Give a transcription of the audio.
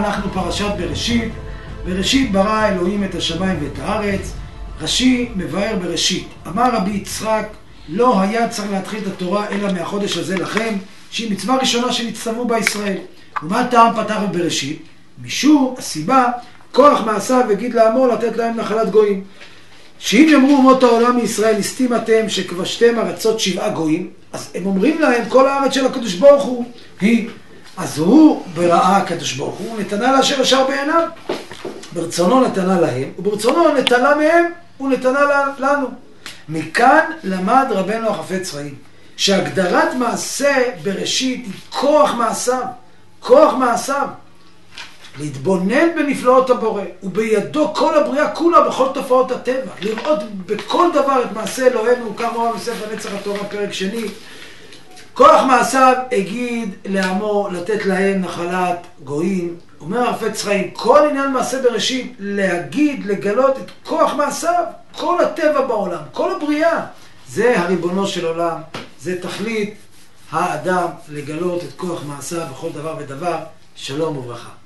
אנחנו פרשת בראשית. בראשית ברא אלוהים את השמיים ואת הארץ. רש"י מבאר בראשית. אמר רבי יצחק, לא היה צריך להתחיל את התורה אלא מהחודש הזה לכם, שהיא מצווה ראשונה שנצטוו בה ישראל. ומה טעם פתח בראשית? משום הסיבה, כוח מעשיו הגיד לעמו לתת להם נחלת גויים. שאם יאמרו אומות העולם מישראל, הסתים אתם שכבשתם ארצות 7 גויים, אז הם אומרים להם, כל הארץ של הקדוש ברוך הוא היא. אז הוא בראה הקדוש ברוך הוא, נתנה לאשר ישר בעיניו. ברצונו נתנה להם, וברצונו נטלה מהם, ונתנה לנו. מכאן למד רבנו החפץ חיים, שהגדרת מעשה בראשית היא כוח מעשיו. כוח מעשיו. להתבונן בנפלאות הבורא, ובידו כל הבריאה כולה בכל תופעות הטבע. לראות בכל דבר את מעשה אלוהינו, כך אמר בספר נצח התורה פרק שני. כוח מעשיו הגיד לעמו לתת להם נחלת גויים. אומר החפץ חיים, כל עניין מעשה בראשית, להגיד, לגלות את כוח מעשיו, כל הטבע בעולם, כל הבריאה. זה הריבונו של עולם, זה תכלית האדם לגלות את כוח מעשיו בכל דבר ודבר. שלום וברכה.